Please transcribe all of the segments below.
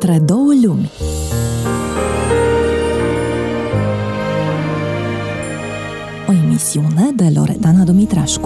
Între două lumi. O emisiune de Loredana Dumitrașcu.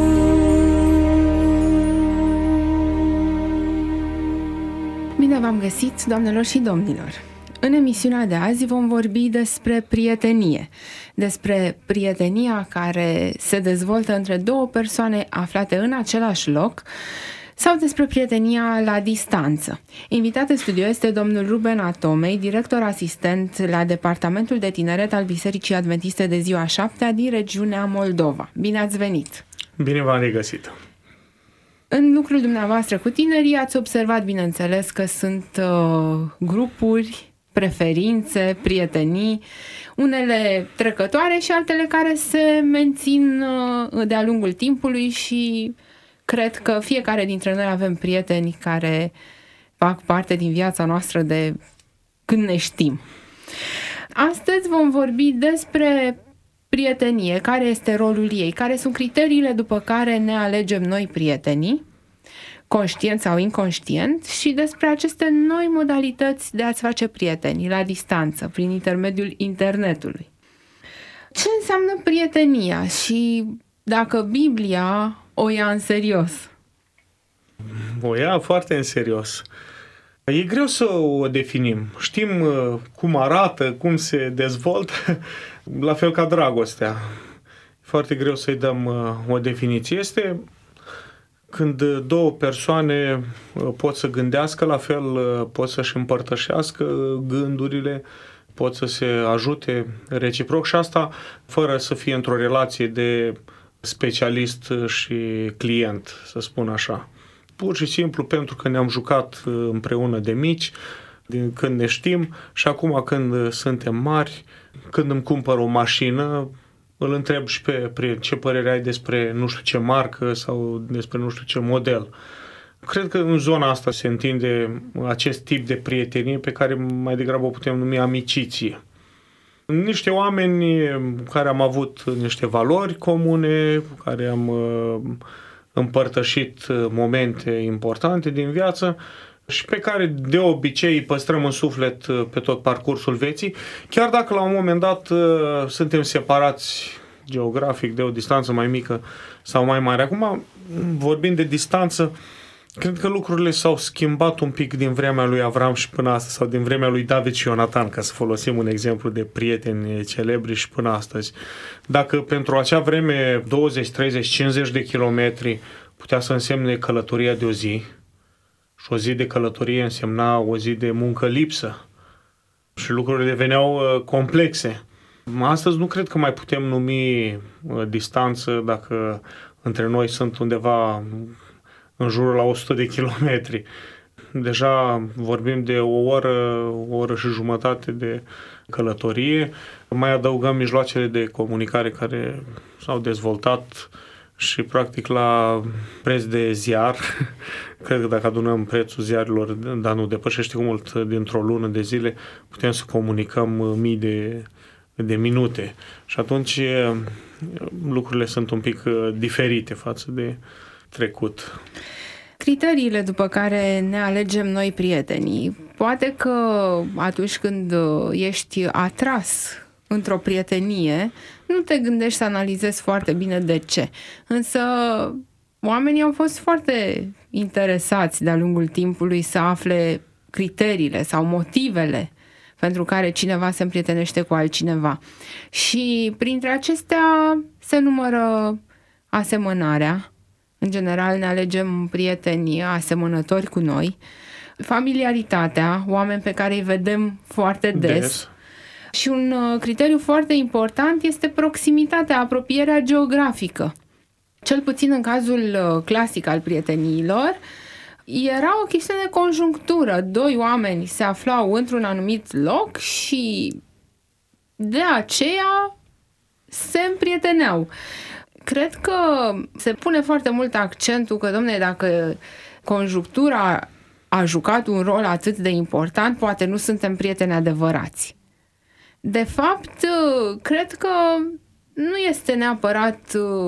Bine v-am găsit, doamnelor și domnilor! În emisiunea de azi vom vorbi despre prietenie, despre prietenia care se dezvoltă între două persoane aflate în același loc sau despre prietenia la distanță. Invitat în studio este domnul Ruben Atomei, director asistent la Departamentul de Tineret al Bisericii Adventiste de Ziua 7-a din regiunea Moldova. Bine ați venit! Bine v-am regăsit! În lucrul dumneavoastră cu tinerii ați observat, bineînțeles, că sunt grupuri, preferințe, prietenii, unele trecătoare și altele care se mențin de-a lungul timpului și cred că fiecare dintre noi avem prieteni care fac parte din viața noastră de când ne știm. Astăzi vom vorbi despre prietenie, care este rolul ei, care sunt criteriile după care ne alegem noi prietenii, conștient sau inconștient, și despre aceste noi modalități de a-ți face prieteni la distanță, prin intermediul internetului. Ce înseamnă prietenia și dacă Biblia o ia în serios? O ia foarte în serios. E greu să o definim. Știm cum arată, cum se dezvoltă, la fel ca dragostea. Foarte greu să-i dăm o definiție. Este când două persoane pot să gândească la fel, pot să-și împărtășească gândurile, pot să se ajute reciproc și asta fără să fie într-o relație de specialist și client, să spun așa. Pur și simplu pentru că ne-am jucat împreună de mici, din când ne știm, și acum când suntem mari, când îmi cumpăr o mașină, îl întreb și pe prieten ce părere ai despre nu știu ce marcă sau despre nu știu ce model. Cred că în zona asta se întinde acest tip de prietenie pe care mai degrabă o putem numi amiciție. Niște oameni care am avut niște valori comune, care am împărtășit momente importante din viață și pe care de obicei îi păstrăm în suflet pe tot parcursul vieții, chiar dacă la un moment dat suntem separați geografic de o distanță mai mică sau mai mare. Acum, vorbind de distanță, cred că lucrurile s-au schimbat un pic din vremea lui Avram și până astăzi, sau din vremea lui David și Ionatan, ca să folosim un exemplu de prieteni celebri, și până astăzi. Dacă pentru acea vreme 20, 30, 50 de kilometri putea să însemne călătoria de o zi, și o zi de călătorie însemna o zi de muncă lipsă și lucrurile deveneau complexe. Astăzi nu cred că mai putem numi distanță dacă între noi sunt undeva în jurul la 100 de kilometri. Deja vorbim de o oră și jumătate de călătorie. Mai adăugăm mijloacele de comunicare care s-au dezvoltat și practic la preț de ziar. Cred că dacă adunăm prețul ziarilor, dar nu depășește cu mult, dintr-o lună de zile, putem să comunicăm mii de minute. Și atunci lucrurile sunt un pic diferite față de trecut. Criteriile după care ne alegem noi prietenii. Poate că atunci când ești atras într-o prietenie, nu te gândești să analizezi foarte bine de ce. Însă oamenii au fost foarte interesați de-a lungul timpului să afle criteriile sau motivele pentru care cineva se împrietenește cu altcineva. Și printre acestea se numără asemănarea. În general ne alegem prieteni asemănători cu noi. Familiaritatea, oameni pe care îi vedem foarte des. Și un criteriu foarte important este proximitatea, apropierea geografică. Cel puțin în cazul clasic al prieteniilor, era o chestiune de conjunctură. Doi oameni se aflau într-un anumit loc și de aceea se împrieteneau. Cred că se pune foarte mult accentul că, dom'le, dacă conjunctura a jucat un rol atât de important, poate nu suntem prieteni adevărați. De fapt, cred că nu este neapărat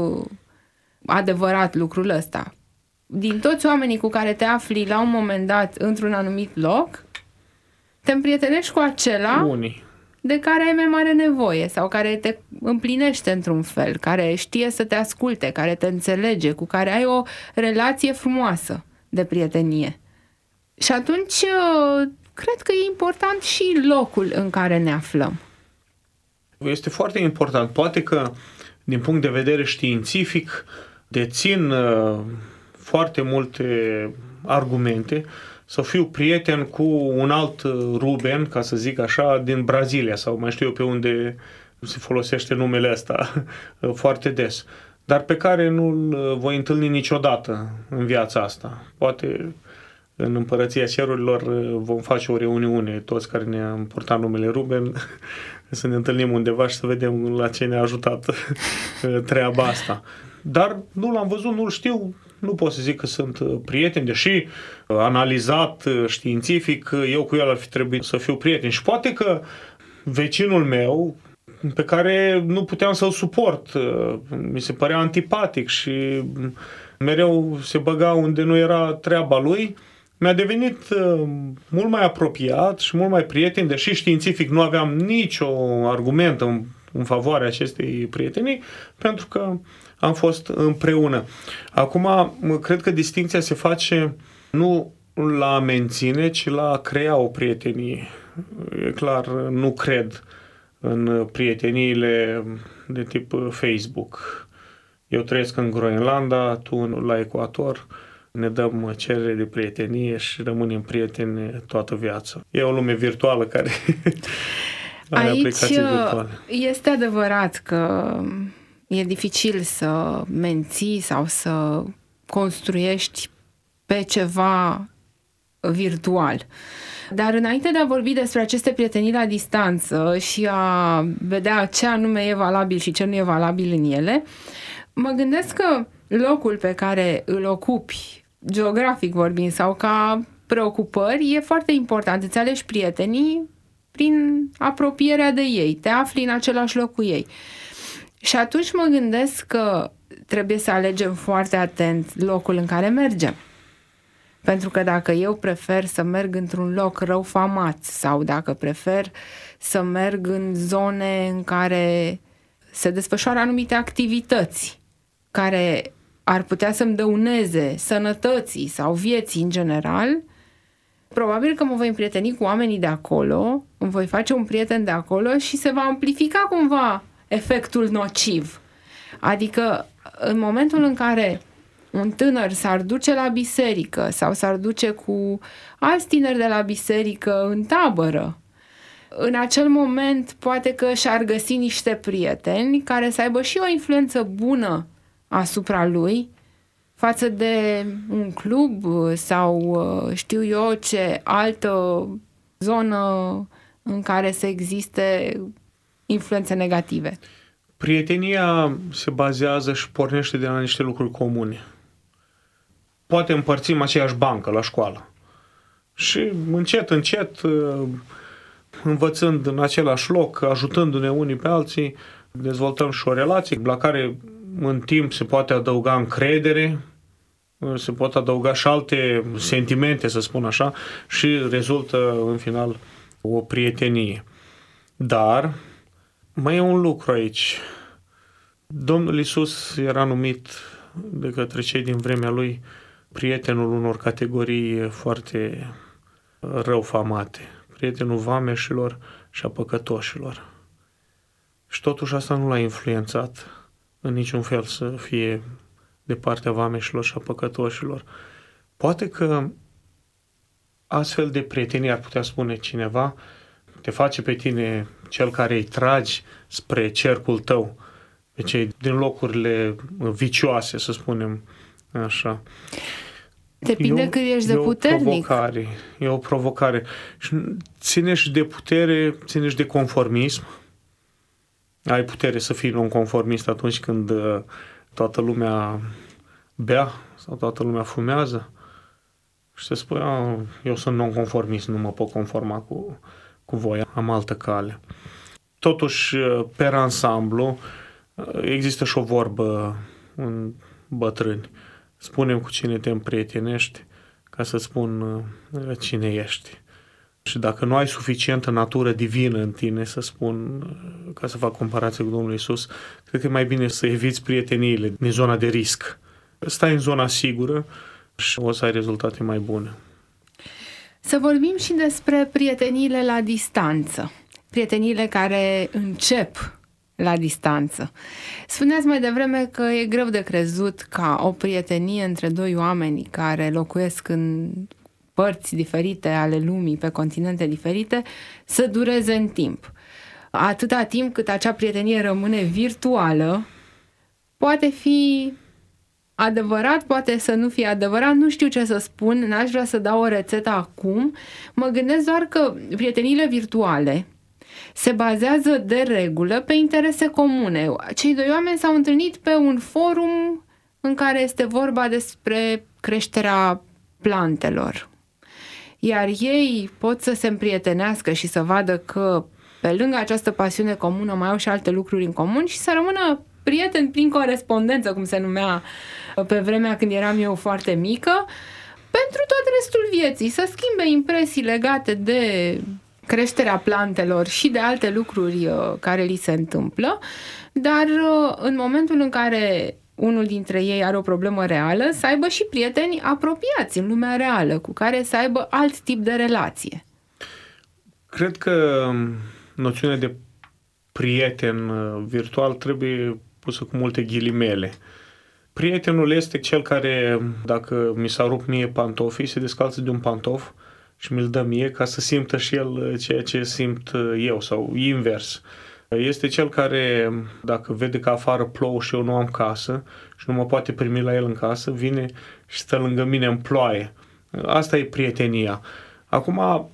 adevărat lucrul ăsta. Din toți oamenii cu care te afli la un moment dat într-un anumit loc, te împrietenești cu acela Unii. de care ai mai mare nevoie sau care te împlinește într-un fel, care știe să te asculte, care te înțelege, cu care ai o relație frumoasă de prietenie. Și atunci cred că e important și locul în care ne aflăm. Este foarte important. Poate că, din punct de vedere științific, dețin foarte multe argumente să fiu prieten cu un alt Ruben, ca să zic așa, din Brazilia sau mai știu eu pe unde se folosește numele ăsta foarte des, dar pe care nu-l voi întâlni niciodată în viața asta. Poate în Împărăția Cerurilor vom face o reuniune, toți care ne-am purtat numele Ruben, să ne întâlnim undeva și să vedem la ce ne-a ajutat treaba asta. Dar nu l-am văzut, nu-l știu, nu pot să zic că sunt prieteni, deși analizat științific, eu cu el ar fi trebuit să fiu prieten. Și poate că vecinul meu, pe care nu puteam să-l suport, mi se părea antipatic și mereu se băga unde nu era treaba lui, mi-a devenit mult mai apropiat și mult mai prieten, deși științific nu aveam nicio argument în favoarea acestei prietenii, pentru că am fost împreună. Acum, cred că distincția se face nu la a menține, ci la a crea o prietenie. E clar, nu cred în prieteniile de tip Facebook. Eu trăiesc în Groenlanda, tu la Ecuator, ne dăm cerere de prietenie și rămânem prieteni toată viața. E o lume virtuală care are aplicații virtuale. Este adevărat că e dificil să menții sau să construiești pe ceva virtual. Dar înainte de a vorbi despre aceste prietenii la distanță și a vedea ce anume e valabil și ce nu e valabil în ele, mă gândesc că locul pe care îl ocupi, geografic vorbind, sau ca preocupări, e foarte important. Îți alegi prietenii prin apropierea de ei, te afli în același loc cu ei. Și atunci mă gândesc că trebuie să alegem foarte atent locul în care mergem. Pentru că dacă eu prefer să merg într-un loc răufamat sau dacă prefer să merg în zone în care se desfășoară anumite activități care ar putea să-mi dăuneze sănătății sau vieții în general, probabil că mă voi împrieteni cu oamenii de acolo, îmi voi face un prieten de acolo și se va amplifica cumva efectul nociv. Adică în momentul în care un tânăr s-ar duce la biserică sau s-ar duce cu alți tineri de la biserică în tabără, în acel moment poate că și-ar găsi niște prieteni care să aibă și o influență bună asupra lui față de un club sau știu eu ce altă zonă în să existe influențe negative. Prietenia se bazează și pornește de la niște lucruri comune. Poate împărțim aceeași bancă la școală și încet, încet, învățând în același loc, ajutându-ne unii pe alții, dezvoltăm și o relație la care în timp se poate adăuga încredere, se pot adăuga și alte sentimente, să spun așa, și rezultă în final o prietenie. Dar mai e un lucru aici. Domnul Iisus era numit de către cei din vremea lui prietenul unor categorii foarte răufamate, prietenul vameșilor și a păcătoșilor. Și totuși asta nu l-a influențat în niciun fel să fie de partea vameșilor și a păcătoșilor. Poate că astfel de prietenii, ar putea spune cineva, te face pe tine cel care îi tragi spre cercul tău, pe cei din locurile vicioase, să spunem așa. Depinde cât ești de puternic. E o provocare. Și ține și de putere, ține și de conformism. Ai putere să fii nonconformist atunci când toată lumea bea sau toată lumea fumează și să spui, eu sunt nonconformist, nu mă pot conforma cu voi, am altă cale. Totuși, per ansamblu, există și o vorbă în bătrâni. Spune-mi cu cine te împrietenești ca să spun cine ești. Și dacă nu ai suficientă natură divină în tine, să spun, ca să fac comparație cu Domnul Iisus, cred că e mai bine să eviți prieteniile din zona de risc. Stai în zona sigură și o să ai rezultate mai bune. Să vorbim și despre prieteniile la distanță. Prieteniile care încep la distanță. Spuneați mai devreme că e greu de crezut ca o prietenie între doi oameni care locuiesc în părți diferite ale lumii, pe continente diferite, să dureze în timp. Atâta timp cât acea prietenie rămâne virtuală, poate fi adevărat, poate să nu fie adevărat, nu știu ce să spun, n-aș vrea să dau o rețetă acum. Mă gândesc doar că prieteniile virtuale se bazează de regulă pe interese comune. Cei doi oameni s-au întâlnit pe un forum în care este vorba despre creșterea plantelor. Iar ei pot să se împrietenească și să vadă că pe lângă această pasiune comună mai au și alte lucruri în comun și să rămână prieteni prin corespondență, cum se numea pe vremea când eram eu foarte mică, pentru tot restul vieții, să schimbe impresii legate de creșterea plantelor și de alte lucruri care li se întâmplă, dar în momentul în care unul dintre ei are o problemă reală, să aibă și prieteni apropiați în lumea reală, cu care să aibă alt tip de relație. Cred că noțiunea de prieten virtual trebuie pusă cu multe ghilimele. Prietenul este cel care, dacă mi s-a rupt mie pantofii, se descalță de un pantof și mi-l dă mie ca să simtă și el ceea ce simt eu sau invers. Este cel care, dacă vede că afară plouă și eu nu am casă și nu mă poate primi la el în casă, vine și stă lângă mine în ploaie. Asta e prietenia. Acum,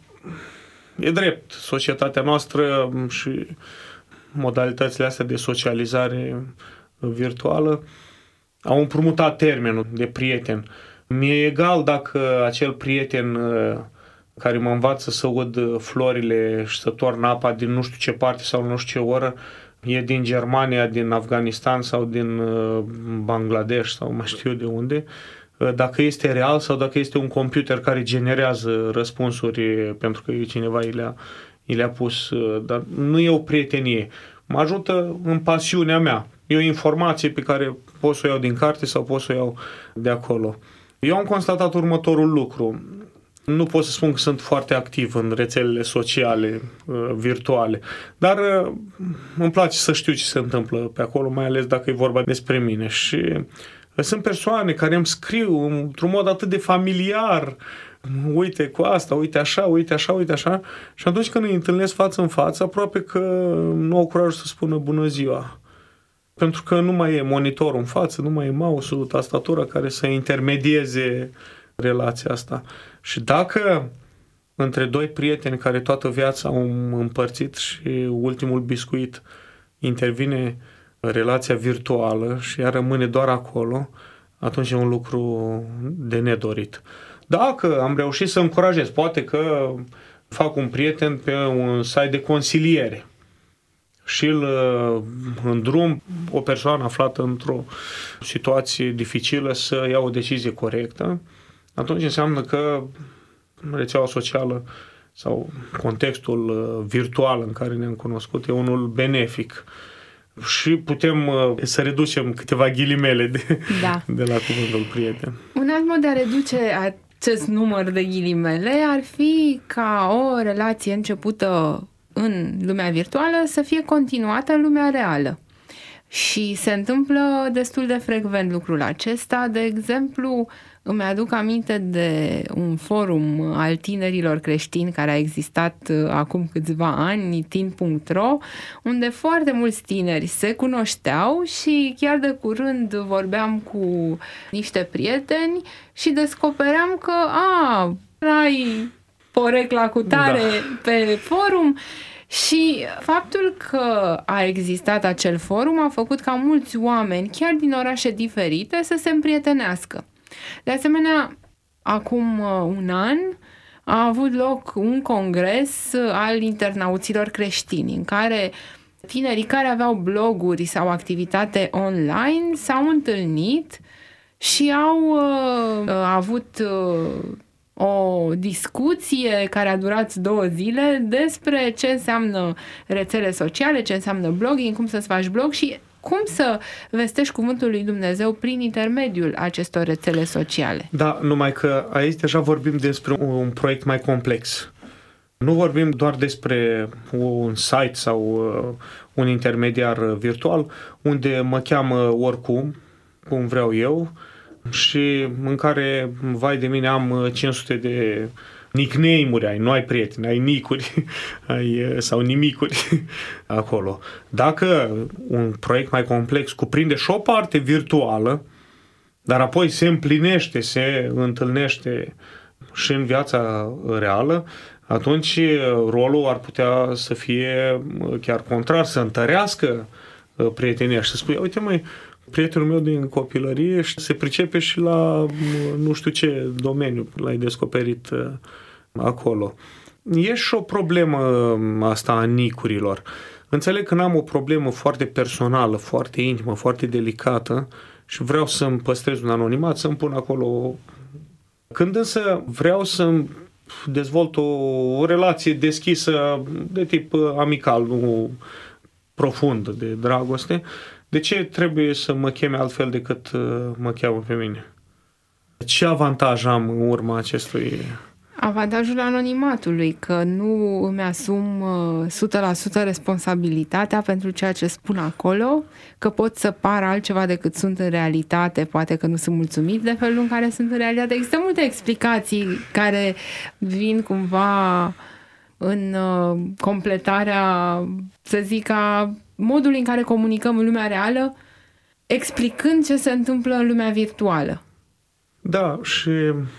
e drept, societatea noastră și modalitățile astea de socializare virtuală au împrumutat termenul de prieten. Mi-e egal dacă acel prieten care mă învață să ud florile și să toarnă apa din nu știu ce parte sau nu știu ce oră, e din Germania, din Afganistan sau din Bangladesh sau mai știu eu de unde, dacă este real sau dacă este un computer care generează răspunsuri pentru că cineva i le-a pus, dar nu e o prietenie. Mă ajută în pasiunea mea. E o informație pe care pot să o iau din carte sau pot să o iau de acolo. Eu am constatat următorul lucru. Nu pot să spun că sunt foarte activ în rețelele sociale, virtuale, dar îmi place să știu ce se întâmplă pe acolo, mai ales dacă e vorba despre mine. Și sunt persoane care îmi scriu într-un mod atât de familiar, uite cu asta, uite așa, uite așa, uite așa, și atunci când îi întâlnesc față în față, aproape că nu au curaj să spună bună ziua. Pentru că nu mai e monitorul în față, nu mai e mouse-ul, tastatura care să intermedieze relația asta. Și dacă între doi prieteni care toată viața au împărțit și ultimul biscuit intervine relația virtuală și ea rămâne doar acolo, atunci e un lucru de nedorit. Dacă am reușit să încurajez, poate că fac un prieten pe un site de consiliere și în drum o persoană aflată într-o situație dificilă să ia o decizie corectă, atunci înseamnă că rețeaua socială sau contextul virtual în care ne-am cunoscut e unul benefic. Și putem să reducem câteva ghilimele de la cuvântul prieten. Un alt mod de a reduce acest număr de ghilimele ar fi ca o relație începută în lumea virtuală să fie continuată în lumea reală. Și se întâmplă destul de frecvent lucrul acesta. De exemplu, îmi aduc aminte de un forum al tinerilor creștini care a existat acum câțiva ani, tin.ro, unde foarte mulți tineri se cunoșteau și chiar de curând vorbeam cu niște prieteni și descopeream că ai porecla cu tare pe forum. Și faptul că a existat acel forum a făcut ca mulți oameni, chiar din orașe diferite, să se împrietenească. De asemenea, acum un an a avut loc un congres al internauților creștini, în care tinerii care aveau bloguri sau activitate online s-au întâlnit și au avut o discuție care a durat 2 zile despre ce înseamnă rețele sociale, ce înseamnă blogging, cum să-ți faci blog și cum să vestești cuvântul lui Dumnezeu prin intermediul acestor rețele sociale. Da, numai că aici deja vorbim despre un proiect mai complex. Nu vorbim doar despre un site sau un intermediar virtual unde mă cheamă oricum, cum vreau eu, și în care, vai de mine, am 500 de nickname-uri, nu ai prieteni, ai nicuri sau nimicuri acolo. Dacă un proiect mai complex cuprinde și o parte virtuală, dar apoi se împlinește, se întâlnește și în viața reală, atunci rolul ar putea să fie chiar contrar, să întărească prietenia și să spui, uite măi, prietenul meu din copilărie și se pricepe și la nu știu ce domeniu l-ai descoperit acolo. E și o problemă asta a nicurilor. Înțeleg că n-am o problemă foarte personală, foarte intimă, foarte delicată și vreau să-mi păstrez un anonimat, să-mi pun acolo. Când însă vreau să-mi dezvolt o relație deschisă de tip amical, nu profund de dragoste, de ce trebuie să mă cheme altfel decât mă cheamă pe mine? Ce avantaj am în urma acestui... Avantajul anonimatului, că nu îmi asum 100% responsabilitatea pentru ceea ce spun acolo, că pot să par altceva decât sunt în realitate, poate că nu sunt mulțumit de felul în care sunt în realitate. Există multe explicații care vin cumva în completarea, să zic, a modului în care comunicăm în lumea reală, explicând ce se întâmplă în lumea virtuală. Da, și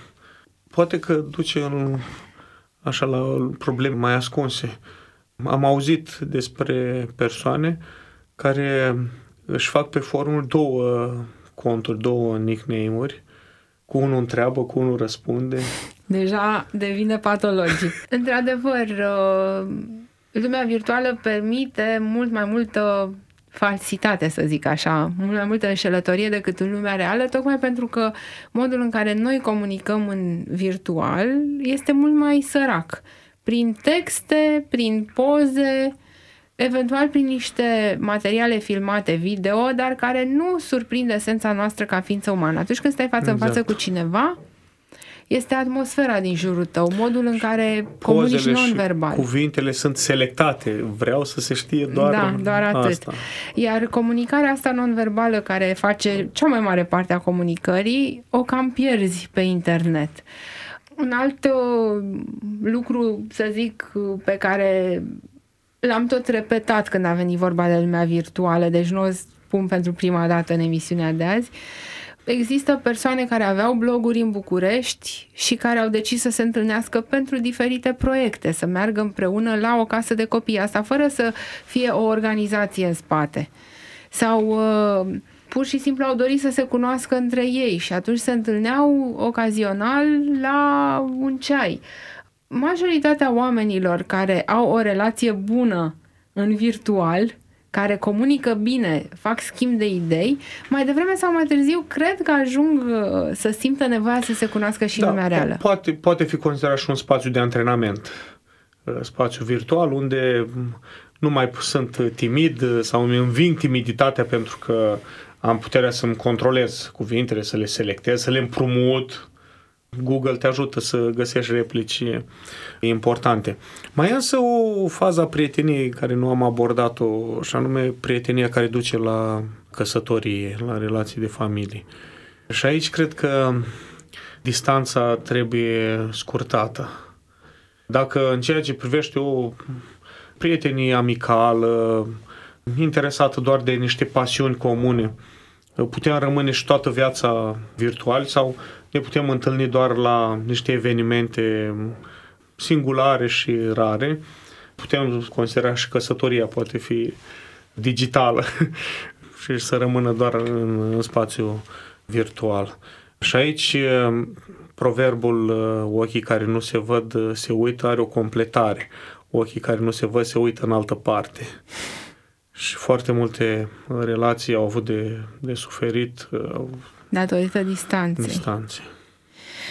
poate că duce așa la probleme mai ascunse. Am auzit despre persoane care își fac pe forumuri 2 conturi, 2 nickname-uri, cu unul întreabă, cu unul răspunde. Deja devine patologic. Într-adevăr, lumea virtuală permite mult mai multă falsitate, să zic așa, mult mai multă înșelătorie decât în lumea reală, tocmai pentru că modul în care noi comunicăm în virtual este mult mai sărac. Prin texte, prin poze, eventual prin niște materiale filmate, video, dar care nu surprind esența noastră ca ființă umană. Atunci când stai față în față cu cineva, este atmosfera din jurul tău, modul în care comunici non-verbal. Cuvintele sunt selectate, vreau să se știe doar atât. Asta. Iar comunicarea asta non-verbală, care face cea mai mare parte a comunicării, o cam pierzi pe internet. Un alt lucru, să zic, pe care l-am tot repetat când a venit vorba de lumea virtuală, deci nu o spun pentru prima dată în emisiunea de azi, există persoane care aveau bloguri în București și care au decis să se întâlnească pentru diferite proiecte, să meargă împreună la o casă de copii, asta fără să fie o organizație în spate. Sau pur și simplu au dorit să se cunoască între ei și atunci se întâlneau ocazional la un ceai. Majoritatea oamenilor care au o relație bună în virtual, care comunică bine, fac schimb de idei, mai devreme sau mai târziu cred că ajung să simtă nevoia să se cunoască și în lumea reală. Poate fi considerat și un spațiu de antrenament, spațiu virtual, unde nu mai sunt timid sau îmi înving timiditatea pentru că am puterea să-mi controlez cuvintele, să le selectez, să le împrumut. Google te ajută să găsești replici importante. Mai însă o fază a prieteniei care nu am abordat-o, și anume prietenia care duce la căsătorie, la relații de familie. Și aici cred că distanța trebuie scurtată. Dacă în ceea ce privește o prietenie amicală, interesată doar de niște pasiuni comune, putem rămâne și toată viața virtual sau ne putem întâlni doar la niște evenimente singulare și rare. Putem considera și căsătoria poate fi digitală și să rămână doar în spațiu virtual. Și aici proverbul ochii care nu se văd se uită are o completare. Ochii care nu se văd se uită în altă parte. Și foarte multe relații au avut de suferit datorită distanței.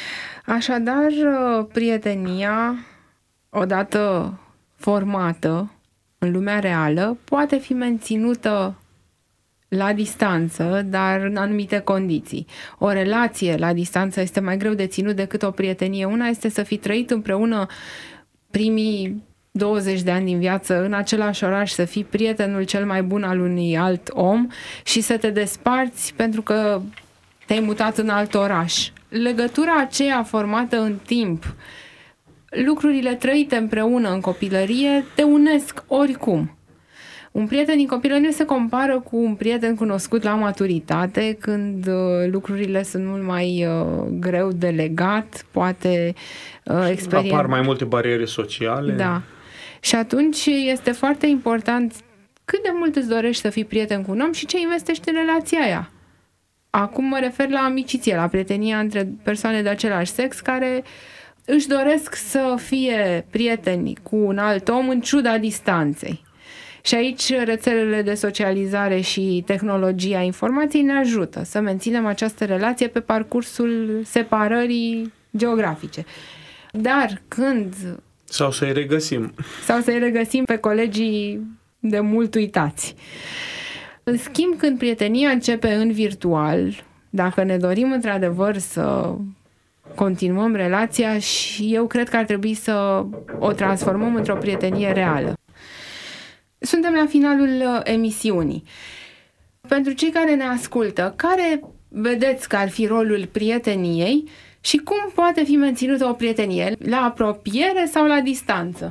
Așadar, prietenia, odată formată în lumea reală, poate fi menținută la distanță, dar în anumite condiții. O relație la distanță este mai greu de ținut decât o prietenie. Una este să fi trăit împreună primii 20 de ani din viață în același oraș, să fii prietenul cel mai bun al unui alt om și să te desparți pentru că te-ai mutat în alt oraș. Legătura aceea formată în timp, lucrurile trăite împreună în copilărie te unesc oricum. Un prieten din copilărie se compară cu un prieten cunoscut la maturitate, când lucrurile sunt mult mai greu de legat, poate apar mai multe bariere sociale. Da. Și atunci este foarte important cât de mult îți dorești să fii prieten cu un om și ce investești în relația aia. Acum mă refer la amiciție, la prietenia între persoane de același sex care își doresc să fie prieteni cu un alt om în ciuda distanței. Și aici rețelele de socializare și tehnologia informației ne ajută să menținem această relație pe parcursul separării geografice. Dar când... Sau să-i regăsim pe colegii de mult uitați. În schimb, când prietenia începe în virtual, dacă ne dorim într-adevăr să continuăm relația, și eu cred că ar trebui să o transformăm într-o prietenie reală. Suntem la finalul emisiunii. Pentru cei care ne ascultă, care vedeți că ar fi rolul prieteniei și cum poate fi menținută o prietenie? La apropiere sau la distanță?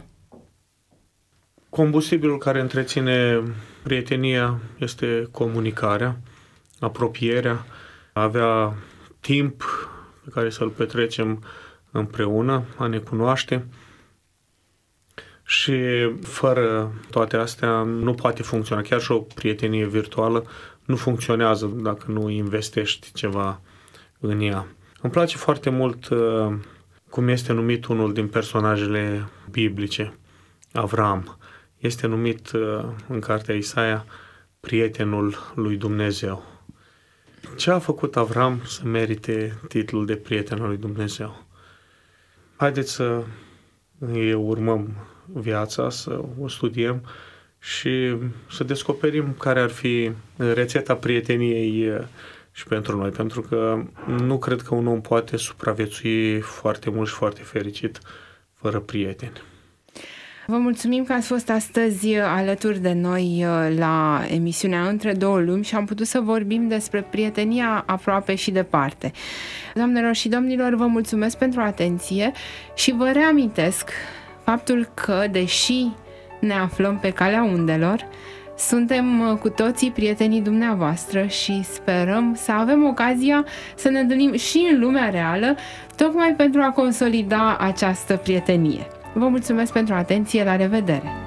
Combustibilul care întreține prietenia este comunicarea, apropierea, avea timp pe care să-l petrecem împreună, a ne cunoaște. Și fără toate astea nu poate funcționa. Chiar și o prietenie virtuală nu funcționează dacă nu investești ceva în ea. Îmi place foarte mult cum este numit unul din personajele biblice, Avram. Este numit în cartea Isaia prietenul lui Dumnezeu. Ce a făcut Avram să merite titlul de prieten al lui Dumnezeu? Haideți să îi urmăm viața, să o studiem și să descoperim care ar fi rețeta prieteniei și pentru noi, pentru că nu cred că un om poate supraviețui foarte mult și foarte fericit fără prieteni. Vă mulțumim că ați fost astăzi alături de noi la emisiunea Între două lumi și am putut să vorbim despre prietenia aproape și departe. Doamnelor și domnilor, vă mulțumesc pentru atenție și vă reamintesc faptul că, deși ne aflăm pe calea undelor, suntem cu toții prietenii dumneavoastră și sperăm să avem ocazia să ne întâlnim și în lumea reală, tocmai pentru a consolida această prietenie. Vă mulțumesc pentru atenție, la revedere!